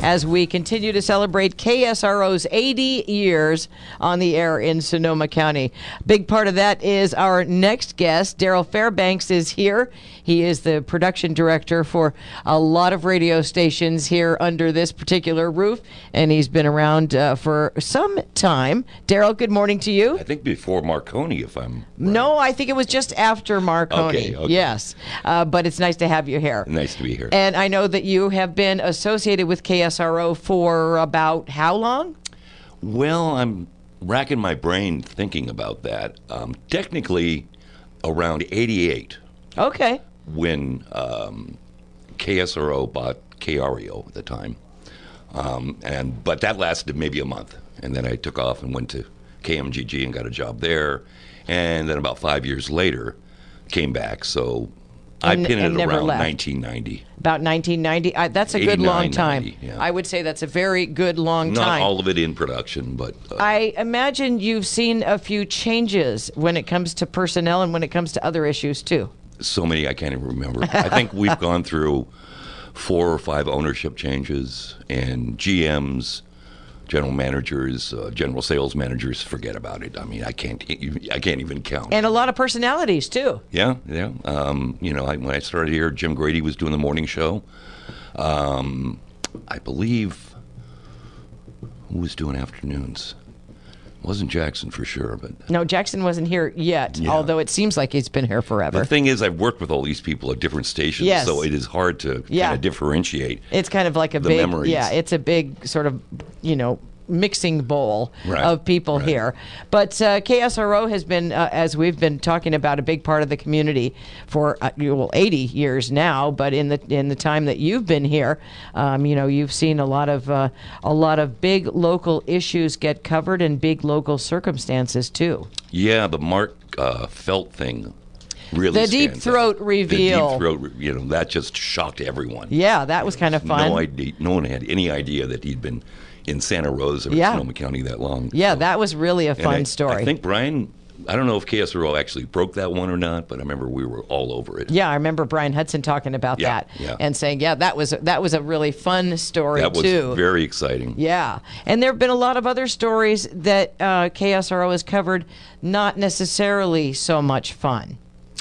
as we continue to celebrate KSRO's 80 years on the air in Sonoma County. Big part of that is our next guest. Daryl Fairbanks is here. He is the production director for a lot of radio stations here under this particular roof, and he's been around for some time. Daryl, good morning to you. I think before Marconi, if I'm right. No, I think it was just after Marconi. Okay. Yes, but it's nice to have you here. Nice to be here. And I know that you have been associated with KSRO for about how long? Well, I'm racking my brain thinking about that. Technically, around 88. Okay. When KSRO bought KREO at the time. But that lasted maybe a month. And then I took off and went to KMGG and got a job there. And then about 5 years later, came back. So I pinned it around 1990. About 1990. That's a good long time. 90, yeah. I would say that's a very good long time. Not all of it in production, but... I imagine you've seen a few changes when it comes to personnel and when it comes to other issues, too. So many I can't even remember. I think we've gone through 4 or 5 ownership changes, and GMs, general managers, general sales managers, forget about it. I mean, I can't even count. And a lot of personalities too. Yeah. When I started here, Jim Grady was doing the morning show. I believe who was doing afternoons. Wasn't Jackson for sure, but... No, Jackson wasn't here yet, although it seems like he's been here forever. The thing is, I've worked with all these people at different stations, so it is hard to kind of differentiate. It's kind of like a big... memories. Yeah, it's a big sort of, mixing bowl of people here. But KSRO has been, as we've been talking about, a big part of the community for 80 years now. But in the time that you've been here, you've seen a lot of big local issues get covered and big local circumstances too. Yeah, the Mark Felt thing. Really the deep throat reveal. The deep throat, that just shocked everyone. Yeah, that was kind of fun. No one had any idea that he'd been in Santa Rosa or Sonoma County that long. Yeah, that was really a fun story. I think Brian, I don't know if KSRO actually broke that one or not, but I remember we were all over it. Yeah, I remember Brian Hudson talking about that and saying, that was a really fun story too. That was very exciting. Yeah, and there have been a lot of other stories that KSRO has covered, not necessarily so much fun.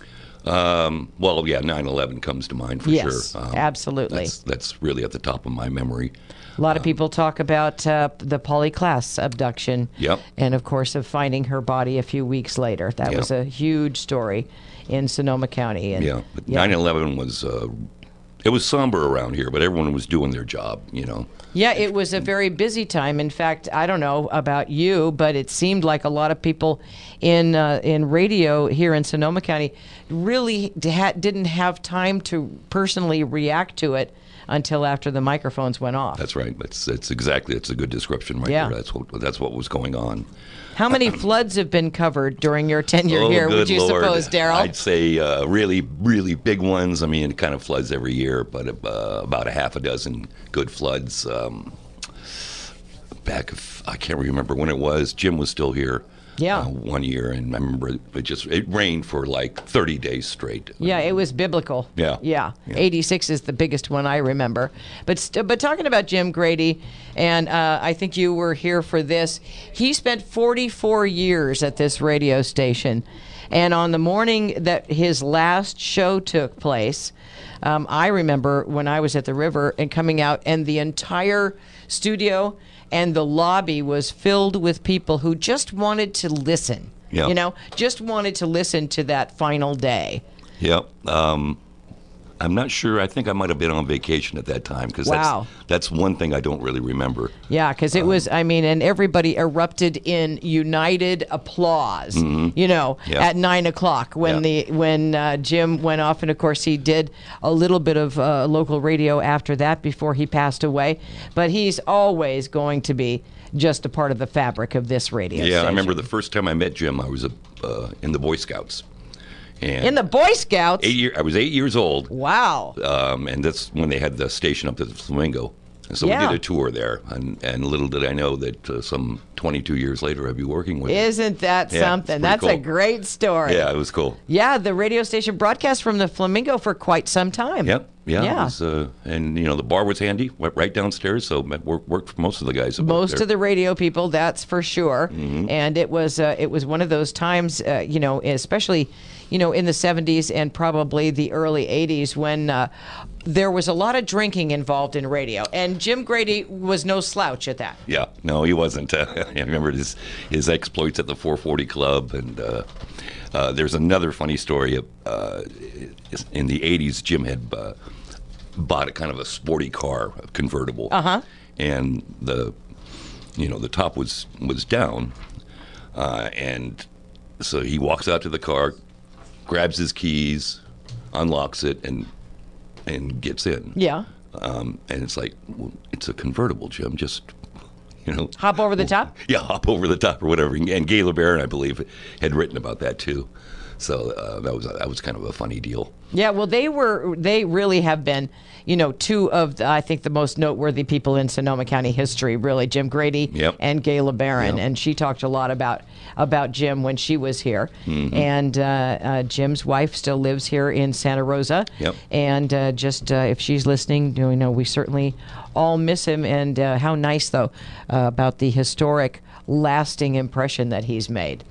9/11 comes to mind for sure. Absolutely. That's really at the top of my memory. A lot of people talk about the Polly Klaas abduction. Yep. And, of course, of finding her body a few weeks later. That was a huge story in Sonoma County. And, but 9/11 was... it was somber around here, but everyone was doing their job, Yeah, it was a very busy time. In fact, I don't know about you, but it seemed like a lot of people in radio here in Sonoma County really didn't have time to personally react to it until after the microphones went off. That's right. It's a good description there. That's what was going on. How many floods have been covered during your tenure here, would you suppose, Daryl? I'd say really, really big ones. I mean, it kind of floods every year, but about a half a dozen good floods. I can't remember when it was. Jim was still here. Yeah. 1 year, and I remember it rained for like 30 days straight. Yeah, it was biblical. Yeah. 86 is the biggest one I remember. But talking about Jim Grady, and I think you were here for this, he spent 44 years at this radio station. And on the morning that his last show took place, I remember when I was at the river and coming out, and the entire studio and the lobby was filled with people who just wanted to listen. Just wanted to listen to that final day. Yep. I'm not sure. I think I might have been on vacation at that time because that's one thing I don't really remember. Yeah, because it was, and everybody erupted in united applause, at 9 o'clock when Jim went off. And, of course, he did a little bit of local radio after that before he passed away. But he's always going to be just a part of the fabric of this radio station. I remember the first time I met Jim, I was in the Boy Scouts. And in the Boy Scouts? I was 8 years old. Wow. And that's when they had the station up at the Flamingo. And so we did a tour there. And little did I know that some 22 years later I'd be working with him. Isn't that something? That's cool. A great story. Yeah, it was cool. Yeah, the radio station broadcast from the Flamingo for quite some time. Yep. Yeah, Yeah. It was, and the bar was handy, went right downstairs, so worked for most of the guys. Most of the radio people, that's for sure. And it was one of those times, especially in the 70s and probably the early 80s when there was a lot of drinking involved in radio, and Jim Grady was no slouch at that. Yeah, no, he wasn't. I remember his exploits at the 440 Club, and there's another funny story. In the 80s, Jim had bought a kind of a sporty car, a convertible, and the top was down, and so he walks out to the car, grabs his keys, unlocks it, and gets in. Yeah. And it's like, well, it's a convertible, Jim. Just, hop over the top? Yeah, hop over the top or whatever. And Gay LeBaron, I believe, had written about that too. So that was kind of a funny deal. Yeah, well, they really have been, two of I think the most noteworthy people in Sonoma County history, really, Jim Grady and Gay LeBaron. Yep. And she talked a lot about Jim when she was here. And Jim's wife still lives here in Santa Rosa. Yep. And if she's listening, we certainly all miss him. And how nice, though, about the historic, lasting impression that he's made.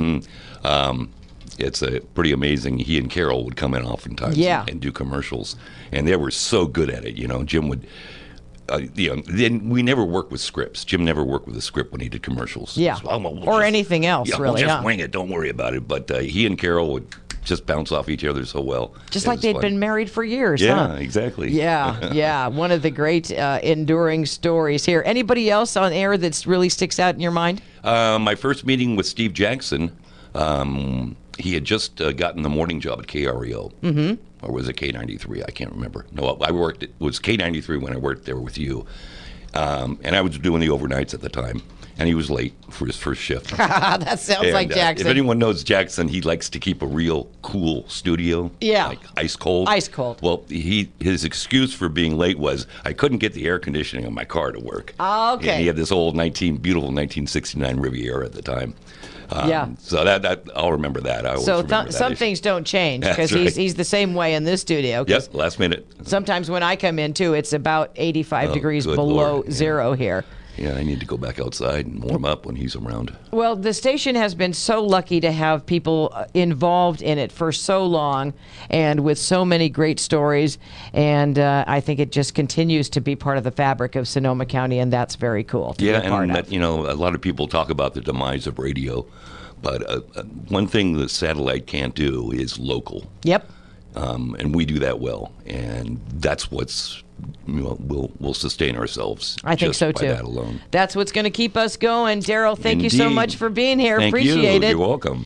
It's pretty amazing. He and Carol would come in oftentimes and do commercials, and they were so good at it. Jim would, then we never worked with scripts. Jim never worked with a script when he did commercials. Yeah, or anything else, really. We'll just wing it. Don't worry about it. But he and Carol would just bounce off each other so well. Just like they'd been married for years, Yeah, huh? exactly. Yeah. One of the great enduring stories here. Anybody else on air that really sticks out in your mind? My first meeting with Steve Jackson, he had just gotten the morning job at KREO. Or was it K93? I can't remember. No, it was K93 when I worked there with you. And I was doing the overnights at the time. And he was late for his first shift. That sounds like Jackson. If anyone knows Jackson, he likes to keep a real cool studio. Yeah. Like ice cold. Ice cold. Well, his excuse for being late was, I couldn't get the air conditioning on my car to work. Oh, okay. And he had this old beautiful 1969 Riviera at the time. So that I'll remember that. I always remember that. Some things don't change because right. he's the same way in this studio. Yes, last minute. Sometimes when I come in too, it's about 85 degrees below zero here. Yeah, I need to go back outside and warm up when he's around. Well, the station has been so lucky to have people involved in it for so long and with so many great stories. And I think it just continues to be part of the fabric of Sonoma County, and that's very cool to be a part of. A lot of people talk about the demise of radio, but one thing that satellite can't do is local. Yep. And we do that well, and that's what's we'll sustain ourselves. I think so too. By that alone. That's what's going to keep us going. Daryl, thank you so Indeed. much for being here. Thank Appreciate you. it. You're welcome.